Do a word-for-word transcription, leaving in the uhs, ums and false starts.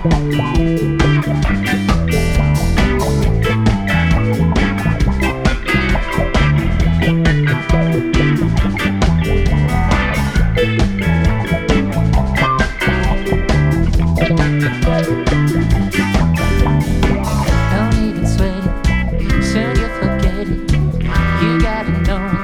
Don't even sweat it, soon you forget it. You gotta know